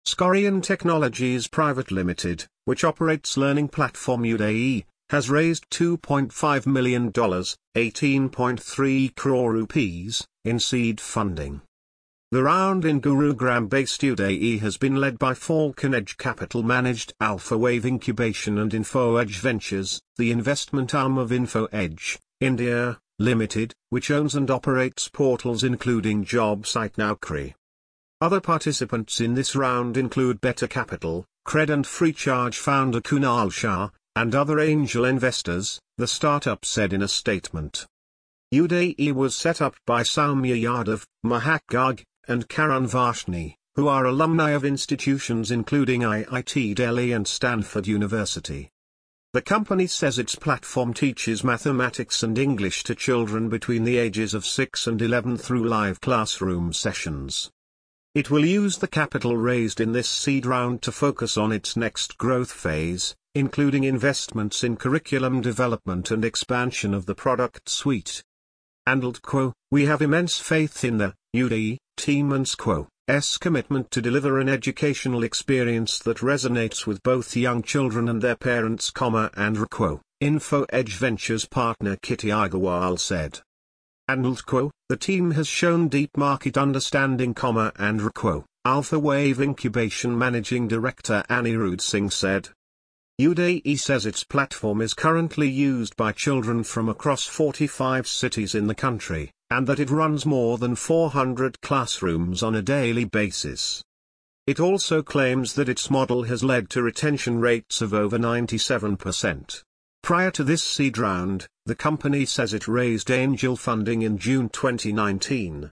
Scorian Technologies Private Limited, which operates learning platform Udai, has raised $2.5 million, 18.3 crore rupees, in seed funding. The round in Gurugram-based Udai has been led by Falcon Edge Capital-managed Alpha Wave Incubation and Info Edge Ventures, the investment arm of Info Edge, India, Limited, which owns and operates portals including JobSite Naukri. Other participants in this round include Better Capital, Cred and FreeCharge founder Kunal Shah, and other angel investors, the startup said in a statement. Udai was set up by Soumya Yadav, Mahak Garg, and Karan Varshney, who are alumni of institutions including IIT Delhi and Stanford University. The company says its platform teaches mathematics and English to children between the ages of 6 and 11 through live classroom sessions. It will use the capital raised in this seed round to focus on its next growth phase, including investments in curriculum development and expansion of the product suite. We have immense faith in the Udai team and SQO's commitment to deliver an educational experience that resonates with both young children and their parents, and Info Edge Ventures partner Kitty Agarwal said. The team has shown deep market understanding, and Alpha Wave Incubation Managing Director Anirudh Singh said. Udai says its platform is currently used by children from across 45 cities in the country, and that it runs more than 400 classrooms on a daily basis. It also claims that its model has led to retention rates of over 97%. Prior to this seed round, the company says it raised angel funding in June 2019.